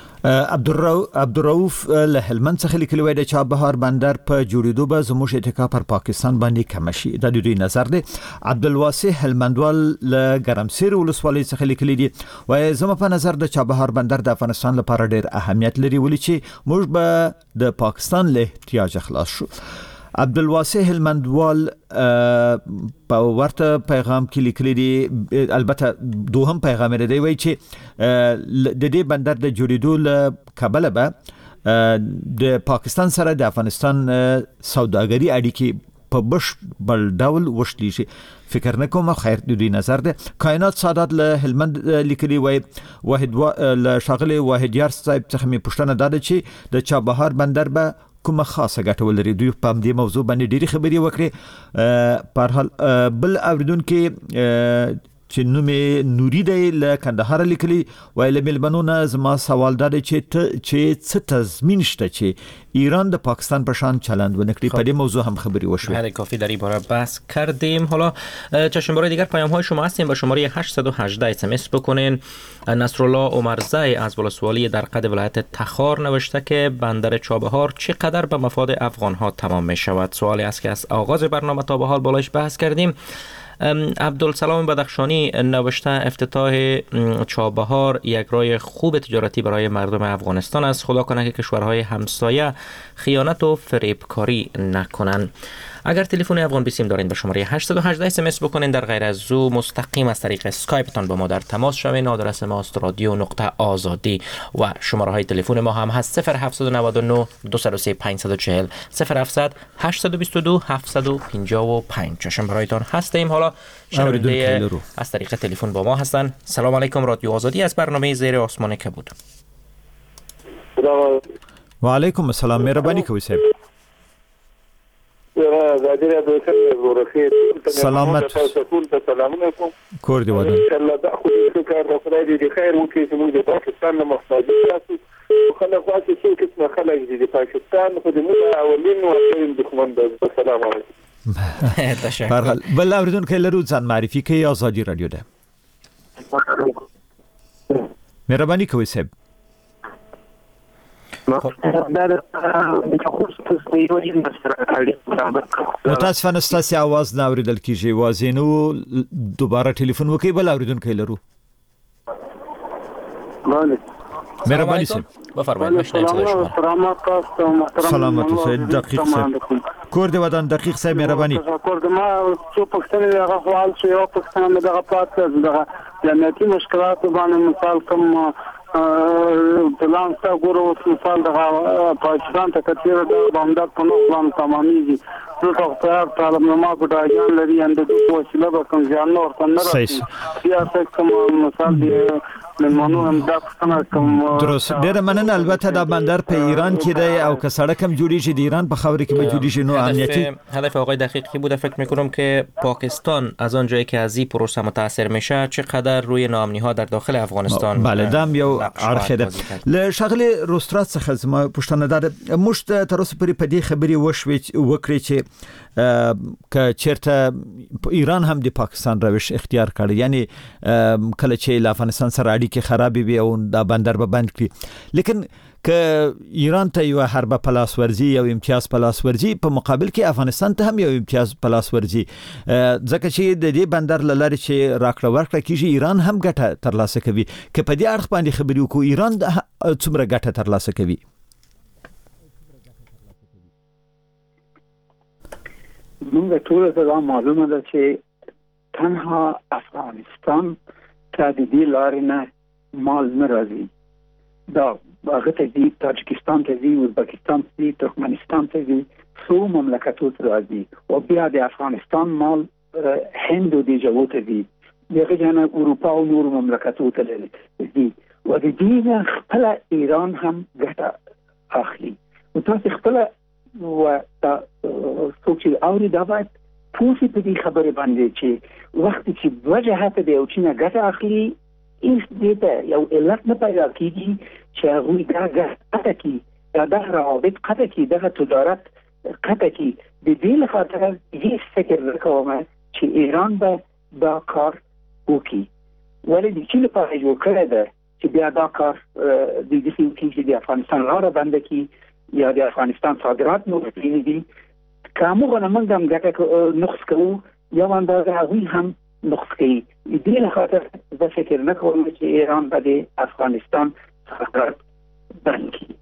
عبدالرؤوف له هلمند څخه لیکلی وای د چابهار بندر په جوړېدو به زموږ اتکا پر پاکستان باندې کم شي د دوی نظر دی. عبدالواسع هلمندوال له ګرمسیر ولسوالۍ څخه لیکلی دی وای زما په نظر د چابهار بندر د افغانستان لپاره ډېر اهمیت لري ولې چې موږ به د پاکستان له احتیاج خلاص شو. عبدالواسع هلمندوال په ورته پیغام کې لیکلی دی البته دوهم پیغام لري وای چې د دې بندر د جوړېدو له کابل به د پاکستان سره د افغانستان سوداګري اړیکې په بش بل ډول وشلی شي. فکر نکوم خیر د دوی نظر ده. کائنات سعادت له هلمند لیکلی وای واحد له شاغله واحد یار صاحب څخه می پښتنه داده چې د چابهار بندر به کومه خاصه ګټه ولري. دوی په دې موضوع باندې ډېری خبرې وکړي. په هر حال بل اوریدونکو چې نومې نوري دی له کندهار لیکلي وای له ملبنونه زما سوال دا دی چې چې څه تضمین شته چې ایران د پاکستان په شان چلند ونکړي. په دې موضوع هم خبري وشوه. بله کافی در این باره بحث کردیم. حالا چشم برای دیگر پیام های شما هستیم. به شماره هشت یک هشت اس ام اس بکنین. نصرالله عمرزی از ولسوالی در قد ولایت تخار نوشته که بندر چابهار چقدر به مفاد افغان ها تمام می شود. سوالی است که از آغاز برنامه تا به حال بالایش بحث کردیم. عبدالسلام بدخشانی نوشته افتتاح چابهار یک راه خوب تجارتی برای مردم افغانستان است. خدا کنه که کشورهای همسایه خیانت و فریبکاری نکنن. اگر تلفن افغان بیسیم دارین به شماره هشت یک هشت اس ام اس بکنین. در غیر از او مستقیم از طریق اسکایپتان با ما در تماس شوین. آدرس ماست رادیو نقطه آزادی و شماره های تلفن ما هم هست صفر هفت نه نه دو صفر سه پنج چهار صفر صفر هفت هشت دو دو هفت پنج پنج. چشم برایتان هستیم. حالا شنونده از طریق تلفن با ما هستن. سلام علیکم. رادیو آزادی از برنامه زیر آسمان کبود. و علیکم السلام. مهربانی کوي صاحب. سلامت کور دی ودان الله دا خو دې کار د خدای دې خیر وکړي چې موږ د پاکستان نه محتاج یو. خلک واسي چې کله خلک دې د پاکستان په دې موږ اولین او دښمن ده. السلام علیکم. تشکر. بل اوریدون کې لرو ځان معرفي کوي. آزادی رادیو ده. مهرباني کوي صاحب. متاسفانه ستاسو आवाज نه اوریدل کیږي. وازینو دوباره ټلیفون وکي. بل اوریدونکو لرو. مهرباني سه بفرمایید مشنیم صدای شما. سلامت است محترم. سلامت اوسئ دقیق صاحب. کور دی ودان دقیق صاحب مهرباني. کور د ما څو پښتنې هغه خپل شو یو پښتنه مې دغه پات دغه جنتي مشکلات باندې مثال کوم پلان تا ګورو مثال دغه پاکستان ته کتیر د بامداد په نو پلان تمامېږي څو خپل طالب نما په ډاګان لري اند د وسیله به کوم ځان نور څنګه راځي سیاست کوم مثال دی منو هم دا څنګه کوم درست ډېر مننه. البته دا بندر په ایران کې دی او که سړک هم جوړیږي د ایران په خاور کې به جوړیږي نو امنیتی هدف آقای دقیقی بوده. فکر میکنم که پاکستان از آن جایی که از این پروسه متاثر میشه چقدر روی ناامنی ها در داخل افغانستان بله دام یو اړخ ده. له شغله روسترات څخه زما پښتنه ده مشت تر اوسه پرې په دې خبري وشوي وکړي چې که چیرته ایران هم د پاکستان روش اختیار کړي یعنی کله چې افغانستان سره اړیکې خرابې وي او دا بندر به بند کړي لیکن که ایران ته یو حرب پلاس ورزي یو امتیاز پلاس ورزي په مقابل کې افغانستان ته هم یو امتیاز پلاس ورزي ځکه چې د دې بندر لاره چې راکړه ورکړه کیږي ایران هم ګټه ترلاسه کوي. که په دې اړه باندې خبرې وکړو ایران څومره ګټه ترلاسه کوي؟ موږ ټول ته معلومه ده چې تنها افغانستان ته د دې لارې نه مال نه راځي. دا هغه ته دي تاجکستان ته دي ازبکستان ته دي ترکمنستان ته دي څو مملکتو ته راځي او بیا د افغانستان مال هند او د جوو ته دي دغه جنا اروپا او نور مملکتو ته دي او د دې نه خپل ایران هم ګټه اخلي. او تاسو خپل و تا څوک چې اوري دا باید پوښتنه په دې خبره باندې چې وخت چې وجهه ته او چې نه ګټه اخلي ایس دې ته یو علت نه پیدا کیږي چې هغه دا ګټه کوي دا د روابط قطع کی دغه تجارت قطع کی د دې لپاره هیڅ فکر وکوم چې ایران به دا کار وکړي ولې د چین په اړه وکړه ده چې بیا دا کار د دې چې د افغانستان لاره بند کی یا د افغانستان صادرات نو دي کومه نه موږ هم ګټه نقص کوو یا اندازه هغه هم نقص کوي. دې لپاره زه فکر نه کوم چې ایران به د افغانستان صادرات بند کړي.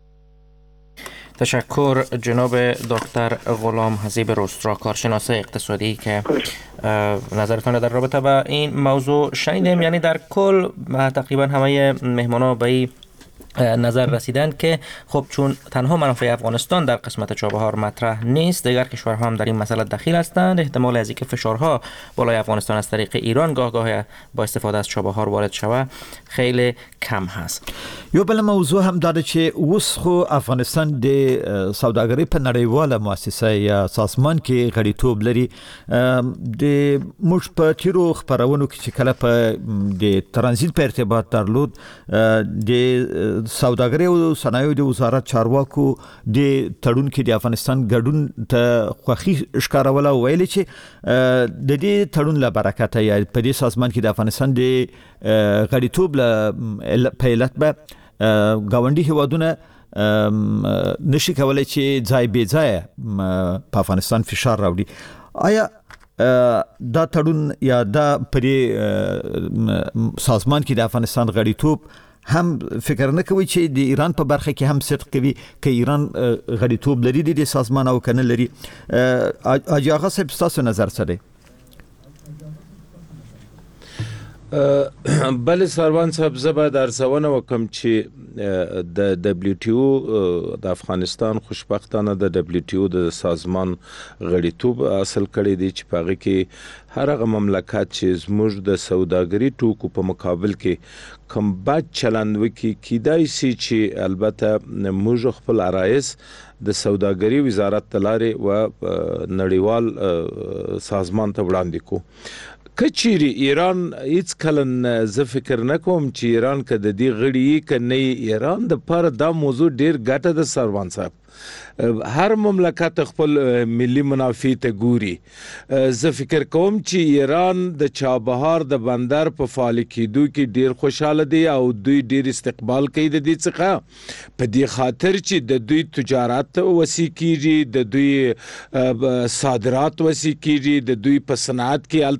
تشکر جناب دکتر غلام حزیب روسترا کارشناس اقتصادی که نظرتان در رابطه با این موضوع شنیدیم. یعنی در کل تقریبا همه مهمانا به نظر رسیدن که خب چون تنها منافع افغانستان در قسمت چابهار مطرح نیست دیگر کشورها هم در این مسئله دخیل هستند. احتمال از اینکه فشارها بالای افغانستان از طریق ایران گاه گاه با استفاده از چابهار وارد شود خیلی کم هست. یو بل موضوع هم داره چې اوس خو افغانستان د سوداګرۍ په نړیواله مؤسسه یا سازمان کې غړیتوب لري. د موږ په تیرو خبرونو کې چې کله په د ترانزیت په ارتباط درلود د سوداګرۍ او صنایعو د وزارت چارواکو د تړون کې د افغانستان ګډون ته خوښي ښکارول او ویل چې د دې تړون له برکته یا په دې سازمان کې د افغانستان د غړیتوب په علت به گاونډي هیوادونه نشي کولای چې ځای بې ځای په افغانستان فشار راوړي. آیا دا تړون یا دا پرې سازمان کې د افغانستان غړیتوب هم فکر نه کوي چې د ایران په برخه کې هم صدق کوي که ایران غړیتوب لري د سازمان او کنه لري؟ اجي هغه څه تاسو نظر سره بل سروان صاحب زبا در سوانه وکم چې د دبليو ټي او د افغانستان خوشبختانه د دبليو ټي او د سازمان غړیتوب حاصل کړی دی چې پاره کې هر هغه مملکت چې زموږ د سوداګري ټوکو په مقابل کې کوم بد چلند وکي کیدای سي چې البته موږ خپل عرایض د سوداګري وزارت تلاري و نړیوال سازمان ته وړاندې کو. کچيري ایران هیڅ کله زه فکر نکوم چې ایران کده دی غړي کنه ایران د پر دا موضوع ډیر ګټه د سروان صاحب هر مملکت خپل ملي منافع ته ګوري. زه فکر کوم چې ایران د چابهار د بندر په فعال کېدو کې ډیر خوشاله دي او دوی ډیر استقبال کوي د دې څخه په دې خاطر چې د دوی تجارت وسیع کیږي د دوی صادرات وسیع کیږي د دوی په صنعت کې الته بندر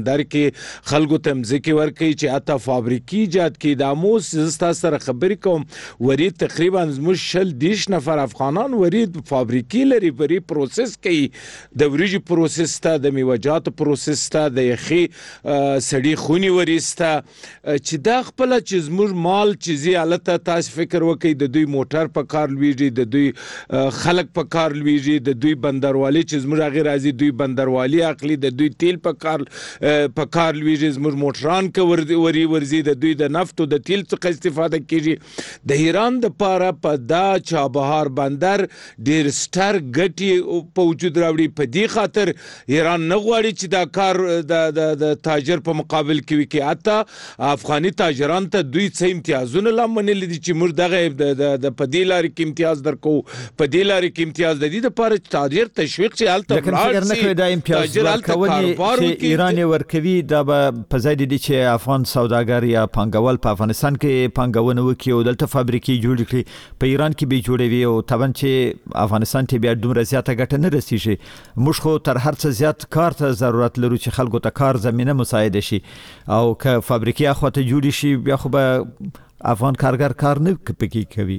بندر کې خلکو ته مځکې ورکړي چې اته فابریکي ایجاد کړي. د امو زستا سره خبرې کوم ورید تقریبا زموږ شل دیش نفر افغانان ورید فابریکي لري، وری پروسس کوي، د وریجو پروسس ته، د میوه‌جاتو پروسس ته، د یخي سړی خونی ورسته چې دا خپل چې زموږ مال چې زی حالت تاسو فکر وکړي د دوی موټر په کار لويږي، د دوی خلک په کار لويږي، د دوی بندروالي چې زموږ غیر راځي دوی بندروالي اخلي، د دوی تیل په کار په کار لويږي، زموږ موټران کې وري ورزي، د دوی د نفت او د تیل څخه استفاده کیږي. د ایران د پاره په دا چابهار بندر ډیر ستر ګټي په وجود راوړي. په دې خاطر ایران نه غواړي چې دا کار د د تاجر په مقابل کې وي کې اته افغاني تاجران ته دوی څه امتیازونه لامنل دي چې موږ دغه د د پدیلاري کې امتیاز درکو، پدیلاري کې امتیاز د دې لپاره تاجر تشویق چې حالت لکه فکر نه کوي دا امتیاز ورکونی چې ایران ورکوي دا په ځای دي چې افغان سوداګر یا پانګوال په افغانستان کې پانګونه وکړي او دلته فابریکې جوړ کړي، په ایران کې به جوړوي او طبعا چې افغانستان ته بیا دومره زیاته ګټه نه رسیږي. موږ خو تر هر څه زیات کار ته ضرورت لرو چې خلکو ته کار زمينه مساعده شي او که فابریکې اخواته جوړ شي بیا خو به افغان کارګر کار نه پکې کوي.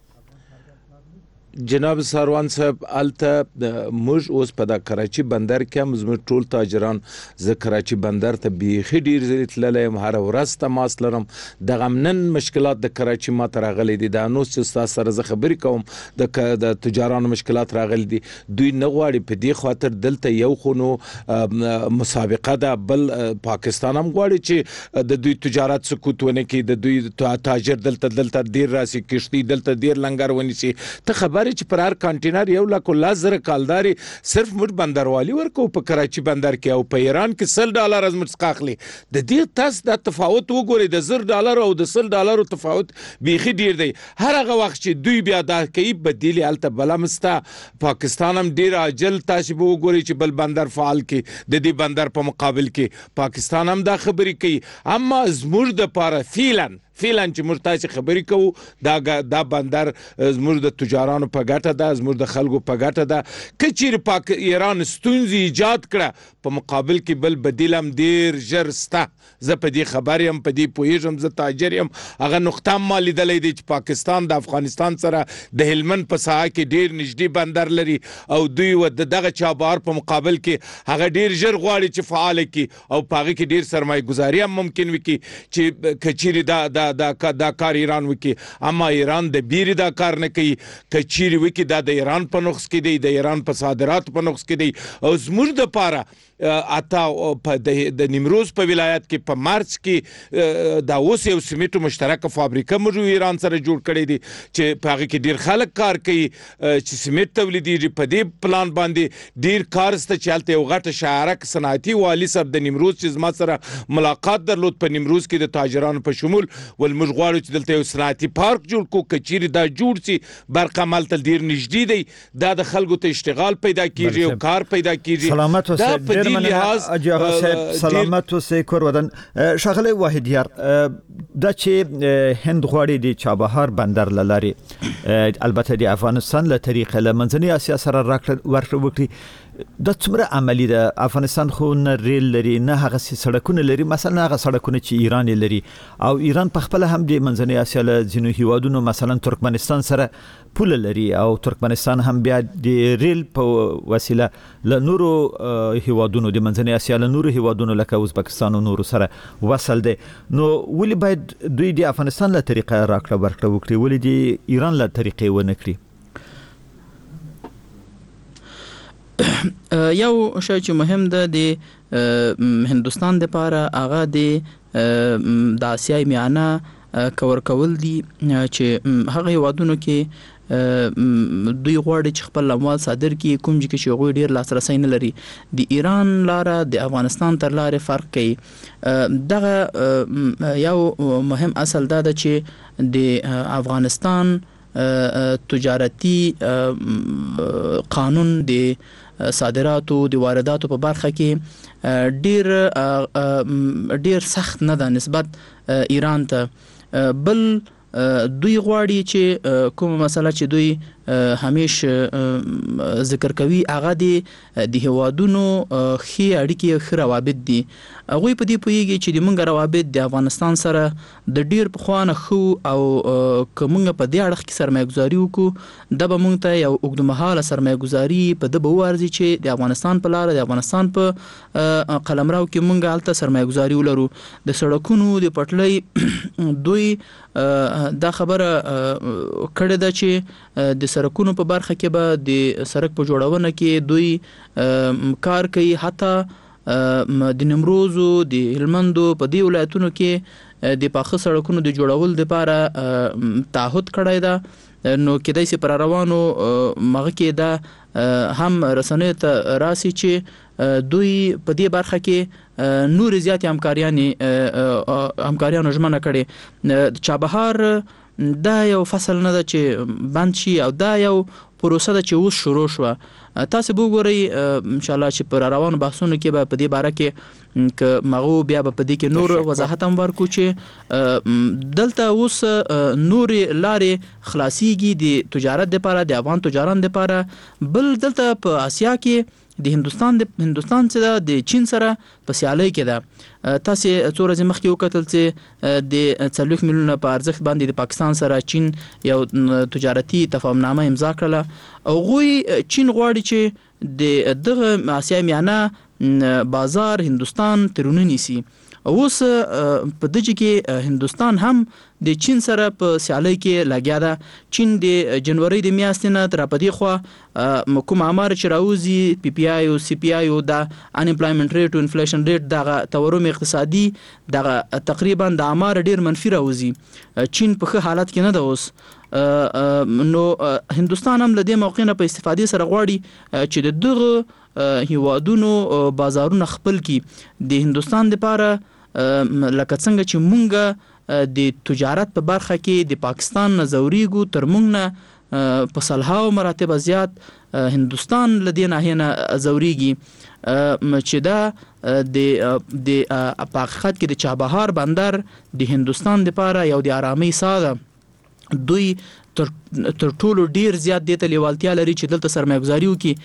جناب ساروان صاحب الته موږ اوس په د کراچي بندر کې هم زموږ ټول تاجران ز کراچي بندر ته بیخي ډیر زری تللی یم، هر ورځ تماس لرم. د غمنن مشکلات د کراچي ما ته راغلي دي، د انوس چې تاسو سره زه خبرې کوم د د تجارانو مشکلات راغلي دي. دوی نه غواړي په دې خاطر دلته یو خونو مسابقه ده، بل پاکستان هم غواړي چې د دوی تجارت سکوت ونه کړي، د دوی تاجر دلته دلته ډیر راسي کشتي دلته ډیر لنګر ونیسي. ته خبر چې پر هر کانټینر یو لک ولس زره کالداري صرف موږ بندروالي ورکو په کراچي بندر کې او په ایران کې سل ډالر از موږ څخه. د دې تاسو د تفاوت وګورئ، د زر ډالر او د سل ډالر تفاوت بیخي ډیر دی. هر هغه وخت چې دوی بیا دا کوي بدیلی الته بلمستا پاکستان هم ډیر عاجل تاسو وګورئ چې بل بندر فعال کې د دې بندر په مقابل کې پاکستان هم دا خبرې کوي. اما زموږ د پاره فعلن فعلا چې موږ تاسو خبرې کوو دا دا بندر زموږ د تجارانو په ګټه ده، زموږ د خلکو په ګټه ده. کچیر پاک ایران ستونزې ایجاد کړه په مقابل کې بل بدیل هم ډیر ژر ستا. زه په دې خبر یم، په دې پوهیږم، زه تاجر یم. هغه نقطه ما لیدلی دی چې پاکستان د افغانستان سره د هلمند په ساحه کې ډیر نږدې بندر لري او دوی و دغه چابهار په مقابل کې هغه ډیر ژر غواړي چې فعال کړي او په هغه کې ډیر سرمایه ګزاري هم ممکن وکړي چې کچیر دا دا دا دا کار ایران وکي. اما ایران د بیري دا کار نه کوي، کچيري وکي دا د ایران په نقص کې دی، د ایران په صادرات په نقص کې دی. او زموږ د پاره اتا په د نیمروز په ولایت کې په مارچ کې دا اوس یو سیمټو مشترکه فابریکه موږ ایران سره جوړ کړی دي چې په هغه کې ډیر خلک کار کوي چې سیمټ تولیدېږي. په دې پلان باندې ډیر کار ست چلته یو غټه شهرک صنعتي والی صاحب د نیمروز چې زما سره ملاقات درلود په نیمروز کې د تاجرانو په شمول ول موږ غواړو چې دلته یو صنعتي پارک جوړ کو، کچيري دا جوړ سي برق عمل تل ډیر نږدې دی، دا د خلکو ته اشتغال پیدا کیږي او کار پیدا کیږي. سلامت اوسه لحاظ اجازه صاحب سلامت اوسه کور ودان شغله واحد یار د چې هند غواړي د چابهار بندر لاري البته د افغانستان له طریقه لمنځنی اسیا سره راکړه وکړي. د څومره عملی د افغانستان خو نه ریل لري نه هغه سړکونه لري، مثلا هغه سړکونه چې ایران لري او ایران په خپل هم د منځنی اسیا له ځینو هیوادونو مثلا ترکمنستان سره پول لري او ترکمنستان هم بیا د ریل په وسیله له نورو هیوادونو د منځنی اسیا له نورو هیوادونو لکه ازبکستان او نورو سره وصل دي. نو ولې باید دوی د افغانستان له طریقه راکړه ورکړه وکړي، ولې د ایران له طریقې ونه کړي؟ یو شی چې مهم ده د هندستان لپاره هغه د د آسیای میانه کور کول دي چې هغه وادونو کې دوی غواړي چې خپل اموال صادر کړي، کوم چې چې غوړي ډیر لاسرسي نه لري. د ایران لاره د افغانستان تر لارې فرق کوي. دغه یو مهم اصل دا ده چې د افغانستان تجارتی قانون د صادراتو د وارداتو په برخه کې ډیر ډیر سخت نه ده نسبت ایران ته. بل دوی غواړي چې کوم مسله چې دوی همیش ذکر کوي هغه د هیوادونو خي اړیکې خي روابط دي. هغه په دې پوهیږي چې د مونږ روابط د افغانستان سره د ډیر پخوانه خو او کومه په دې اړه کې سرمایه‌ګذاري وکړو د به مونږ ته یو اوږدمهاله سرمایه‌ګذاري په د بوارزي چې د افغانستان په لار د افغانستان په قلمرو کې مونږ الته سرمایه‌ګذاري ولرو. د سړکونو د پټلۍ دوی دا خبره کړې ده چې د سړکونو په برخه کې به د سړک په جوړونه کې دوی کار کوي. حتی د نیمروزو د هلمندو په دی ولایتونو کې د پاخه سړکونو د جوړول لپاره تعهد کړی ده. نو کېدای شي پر روانو مغه کې دا هم رسنۍ ته راسي چې دوی په دې برخه کې نور زیات همکاریان همکاریان ژمنه کړي. چابهار دا یو فصل نه ده چې بند شي او دا یو پروسه ده چې اوس شروع شوه. تاسو وګورئ ان شاء الله چې پر روانو بحثونو کې به په دې باره کې ک مغو بیا به په دې کې نور وضاحت هم ورکو چې دلته اوس نور لارې خلاصيږي د تجارت لپاره د افغان تجاران لپاره. بل دلته په آسیا کې د هندستان د هندستان سره د چین سره په سیالي کې ده. تاسو څو ورځې مخکې وکتل چې د څلوېښت میلیونه په ارزښت باندې د پاکستان سره چین یو تجارتي تفاهمنامه امضا کړله او غوي چین غواړي چې د دغه آسیا میانه بازار هندستان ترونه نیسي. اوس په دغه کې هندستان هم د چین سره په سیالي کې لګیا ده. چین د جنوري د میاشتې نه تر په دې خو کوم امر چې راوځي پی پی آی او سی پی آی او د ان امپلایمنت ریټ او انفلیشن ریټ دغه تورم اقتصادي دغه تقریبا د امر ډیر منفي راوځي. چین په ښه حالت کې نه ده اوس. نو هندستان هم له دې موقع نه په استفادې سره غواړي چې د دغه هیوادونو بازارونه خپل کی. د هندستان لپاره لکه څنګه چې مونږه د تجارت په برخه کې د پاکستان نزوريګو تر مونږ نه په صلحاو مراتب زیات هندستان لدی نه نه زوريږي چې دا د د په حقیقت کې د چابهار بندر د هندستان لپاره یو د آرامي ساده. دوی تر تر ټولو ډیر زیات د لیوالتیا لري چې دلته سرمایه‌ګذاري وکړي.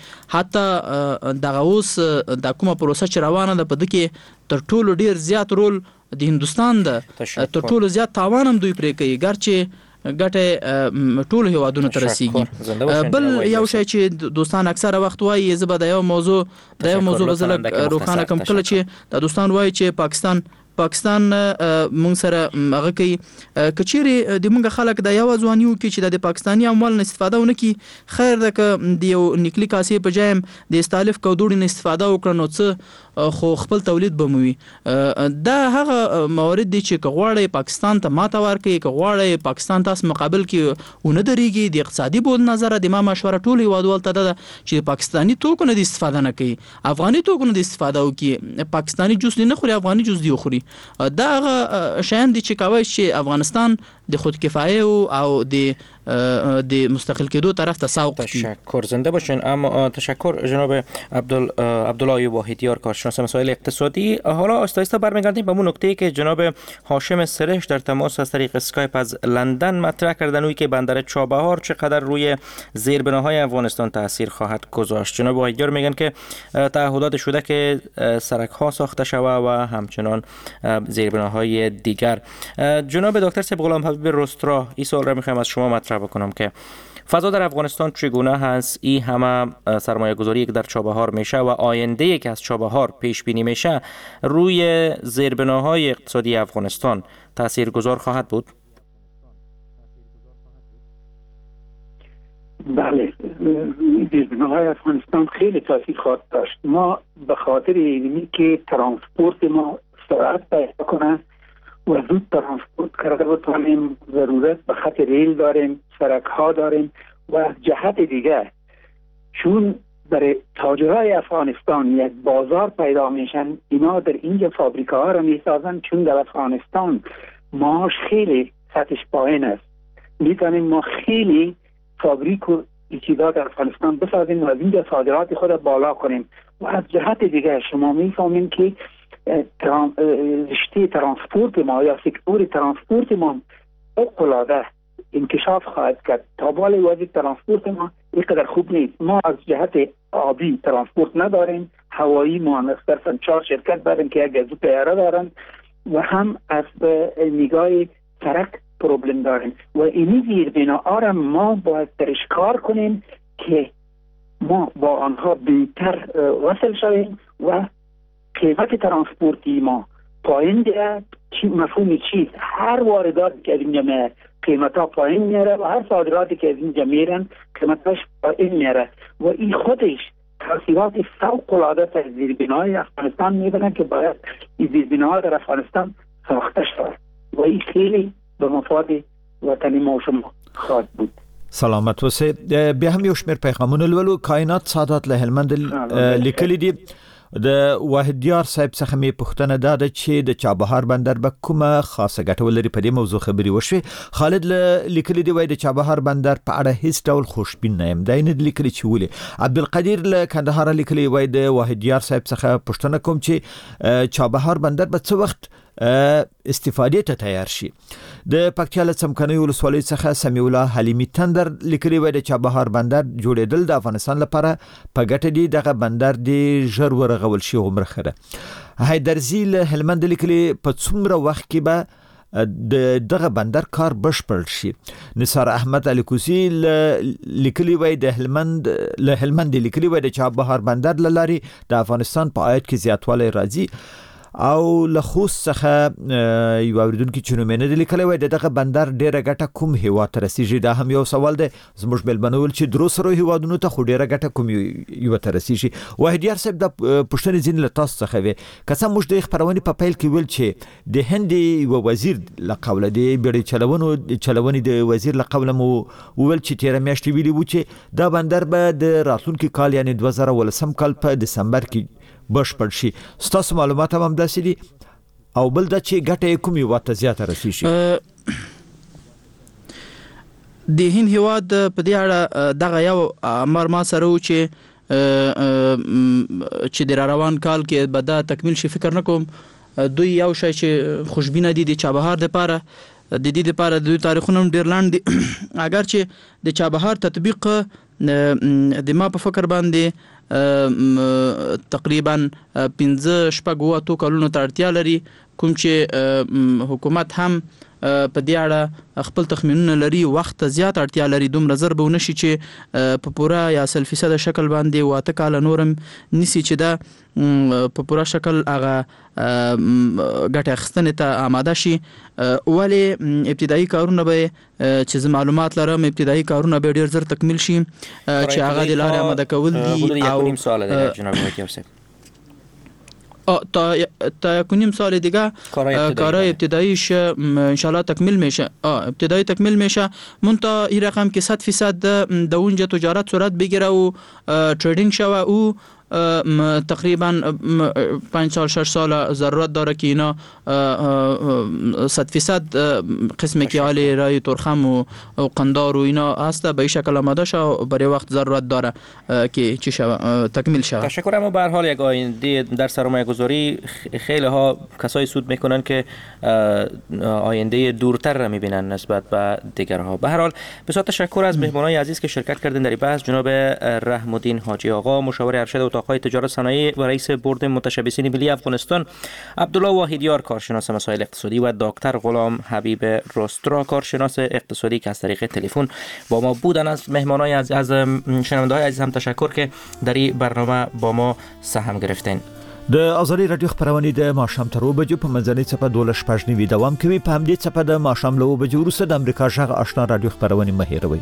حتی دغه اوس د کومه پروسه چې روانه ده په دکې تر ټولو ډیر زیات رول د هندستان ده. تر ټولو زیات تاوان هم دوی پرې کوي ګرچې ګټه ټول هیوادونو ته رسیږي. بل یو شی چې دوستان اکثره وخت وایي زبر د یو موضوع د یو موضوع غزل روخانه کم کله چې د دوستان وایي چې پاکستان پاکستان مونږ سره هغه کوي کچيري د مونږ خلک د یو ځوانیو کې چې د پاکستانی اموال نه استفاده ونه کی خیر د د یو نکلی کاسې په جایم د استالف کودوړي نه استفاده وکړ نو څه خو خپل تولید بموي. دا هغه موارد دي چې کغواړي پاکستان ته ماته ورکړي کغواړي پاکستان تاسو مقابل کې ونه دريږي. د اقتصادي بود نظر د ما مشوره ټولي وادول ته ده چې پاکستانی توکو نه استفاده نه کوي افغاني توکو نه استفاده وکي. پاکستانی جوس نه خوري افغاني جوس دی خوري. دا هغه شان دي چې کوي چې افغانستان د خود کفایه او د د مستقل کېدو طرف ته سوق شي. تشکر زنده باشین. اما تشکر جناب عبدال عبدالله واحدیار کارشناس مسائل اقتصادی. حالا آهسته آهسته برمیگردیم به اون نکته‌ای که جناب هاشم سرش در تماس از طریق اسکایپ از لندن مطرح کردن اوی که بندر چابهار چقدر روی زیربناهای افغانستان تاثیر خواهد گذاشت. جناب واحدیار میگن که تعهدات شده که سرک‌ها ساخته شود و همچنان زیربناهای دیگر. جناب دکتر صاحب غلام حبیب رسترا این سوال را می‌خوایم از شما مطرح بکنم که فضا در افغانستان چگونه هست؟ این همه سرمایه گذاری که در چابهار میشه و آینده که از چابهار پیش بینی میشه روی زیربناهای اقتصادی افغانستان تاثیرگذار خواهد بود؟ بله، زیربناهای افغانستان خیلی تاثیر خواهد داشت. ما به خاطر اینی که ترانسپورت ما سرعت پیدا کنه و زود ترانسپورت کرده بتوانیم ضرورت به خط ریل داریم، سرک ها داریم و از جهت دیگه چون برای تاجرای افغانستان یک بازار پیدا میشن، اینا در اینجا فابریکه ها را میسازن. چون در افغانستان معاش خیلی سطحش پایین است، میتونیم ما خیلی فابریک و ایجادات در افغانستان بسازیم و از اینجا صادرات خود بالا کنیم. و از جهت دیگه شما میفهمین که رشته ترانسپورت ما یا سکتور ترانسپورت ما فوق‌العاده انکشاف خواهد کرد. تا به حال وضع ترانسپورت ما اینقدر خوب نیست. ما از جهت آبی ترانسپورت نداریم، هوایی ما صرفا چهار شرکت داریم که یک از دو طیاره دارن و هم از نگاه سرک پروبلم داریم و اینی زیربناها را ما باید درش کار کنیم که ما با آنها بهتر وصل شویم و قیمت ترانسپورتی ما پایین دیره. چی مفهومی چیست؟ هر وارداتی که از اینجا میره قیمت ها پایین میره و هر صادراتی که از اینجا میرن قیمتاش پایین میره و این خودش توصیلات فوق العاده از زیربناهای افغانستان میبینن که باید این زیربناها در افغانستان ساخته شود و این خیلی به مفاد وطنی ما و شما خواهد بود. سلامت اوسه. بیا هم یو شمیر پیغامونه لولو. کائنات سادات له هلمند لیکلی دي د واحدیار صاحب څخه می پوښتنه ده چې د چابهار بندر به کومه خاصه ګټه ولري په دې موضوع خبري وشوي. خالد لیکلی دی وای د چابهار بندر په اړه هیڅ ډول خوشبین نه يم. داینه لیکلی چې ولي. عبدالقدیر له کندهار لیکلی وای د واحدیار صاحب څخه پوښتنه کوم چې چابهار بندر به څه وخت استفاده ته تیار شي. د پکتیا له څمکني ولسوالۍ څخه سمیع الله حلیمی تندر لیکلی وای د چابهار بندر جوړېدل د افغانستان لپاره په ګټه دی. دغه بندر دی ژر ورغول شي عمر خره. حیدرزی له هلمند لیکلی په څومره وخت کې به د دغه بندر کار بشپړ شي. نثار احمد الیکوسی لیکلی وای د هلمند له هلمند لیکلی وای د چابهار بندر لاري د افغانستان په عاید کې زیاتوالی راځي او له خوست څخه یو اوریدونکو چې نومینه د لیکلي وای دغه بندر ډیره ګټه کوم هیواد ته رسیږي. دا هم یو سوال دی زموږ بلبنول چې درو سره هیوادونو ته خو ډیره ګټه کوم یو ته رسیږي. واحدیار صاحب د پښتنې ځین له تاسو څخه وي کسم موږ د خبرونې په پیل کې ویل چې د هند یو وزیر لقوله دی بیړی چلونو چلونې د وزیر لقوله مو ویل چې تیر میاشتې ویلي و چې دا بندر به د راتلونکي کال یعنی دوه زره ولسم کال په دسمبر کې بشپړ شي. ستاسو معلومات هم داسې دي او بل دا چې ګټه کومي واته زیاته رسیږي. د هند هیواد په دې اړه دغه یو امر ما سره و چې چې د روان کال کې به دا تکمیل شي. فکر نکوم دوی یو شای چې خوشبینه دي د چابهار لپاره د دې لپاره د دوی تاریخونه ډیر لاندې اگر چې د چابهار تطبیق د ما په فکر باندې تقریبا پنځه شپږ واتو کلونو ته اړتیا لري کوم چې حکومت هم په دې اړه خپل تخمینونه لري. وخت زیات اړتیا لري دومره زر به ونشي چې په پوره یا سل فیصد شکل باندې واته کال نورم نسی چې دا په پوره شکل هغه ګټه اخیستنې ته آماده شي. ولی ابتدایي کارونه به چې معلومات لرم ابتدایي کارونه به ډیر زر تکمیل شي چې هغه د لارې آماده کول دي. او سوال ده جناب وکیل صاحب تا تا کنیم سال دیگه کارهای ابتداییش انشالله تکمیل میشه. ابتدایی تکمیل میشه. منتها این رقم که صد فیصد در اونجا تجارت صورت بگیره و تریدینگ شوه او تقریبا پنج سال شش سال ضرورت داره که اینا صد فیصد قسمی که حالی رای ترخم و قندار و اینا هست به این شکل آماده شد برای وقت ضرورت داره که چی شود تکمیل شود. تشکر. اما به هر حال یک آینده در سرمایه گذاری خیلی ها کسایی سود میکنن که آینده دورتر را میبینن نسبت به دیگرها. به هر حال بسیار تشکر از مهمانای عزیز که شرکت کردن در این بحث. جناب رحم الدین حاجی آقا مشاور ارشد اتاق‌های تجارت صنایع و رئیس بورد متشبثین ملی افغانستان، عبدالله واحدیار کارشناس مسائل اقتصادی و دکتر غلام حبیب رسترا کارشناس اقتصادی که از طریق تلفن با ما بودن. از مهمانای از از شنونده‌های عزیز هم تشکر که در این برنامه با ما سهم گرفتین. د ازادي رادیو خبرونه د ماشام تر وبجو په منځنۍ چپه دوله شپږ نیوي دوام کوي. په همدې چپه د ماشام له وبجو وروسته د امریکا ژغ آشنا رادیو خبرونه مهیروي.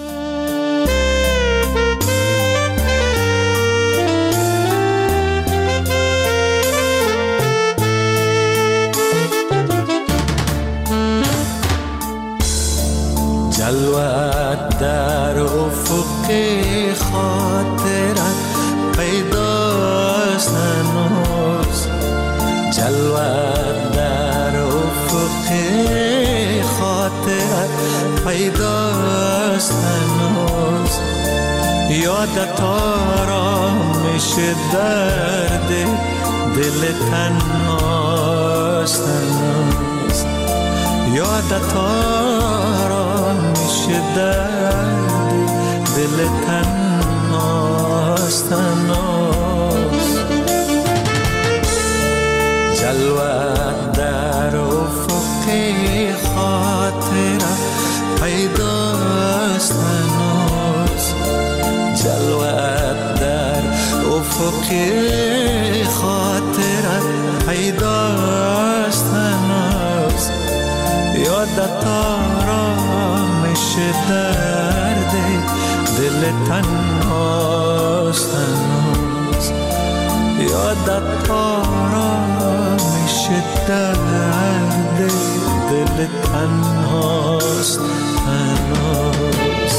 جلوت در افق خاطرت پیداست هنوز، جلوت در افق خاطرت پیداست هنوز، یادت آرامش درد دل تنهاست هنوز، یادت آرامش درد دل تنهاست تنهاست جلوت در افق خاطرت پیداست هنوز جلوت در افق خاطرت پیداست هنوز یادت آرامش درد دل تنهاست هنوز یادت آرامش درد دل تنهاست هنوز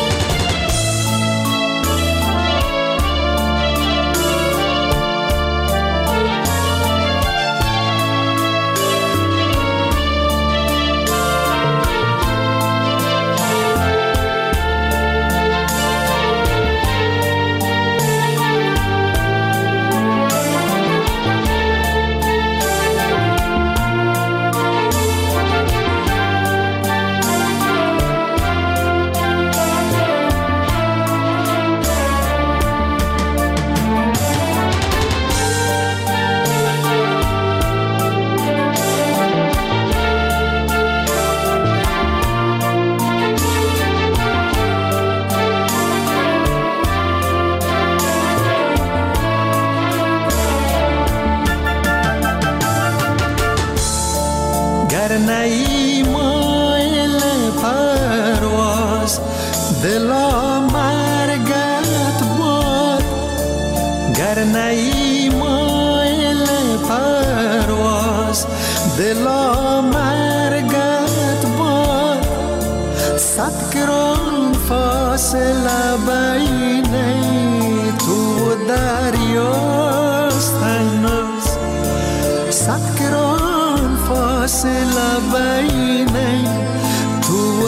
دلا مرگت باد صد گران فاصله بین تو و دریاست هنوز صد گران فاصله بین تو و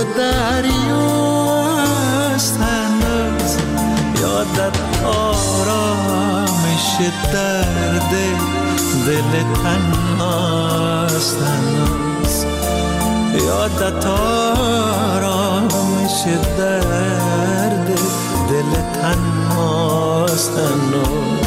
دریاست هنوز یادت آرامش درد دل تنهاست هنوز یادت آرامش درد دل تنهاست هنوز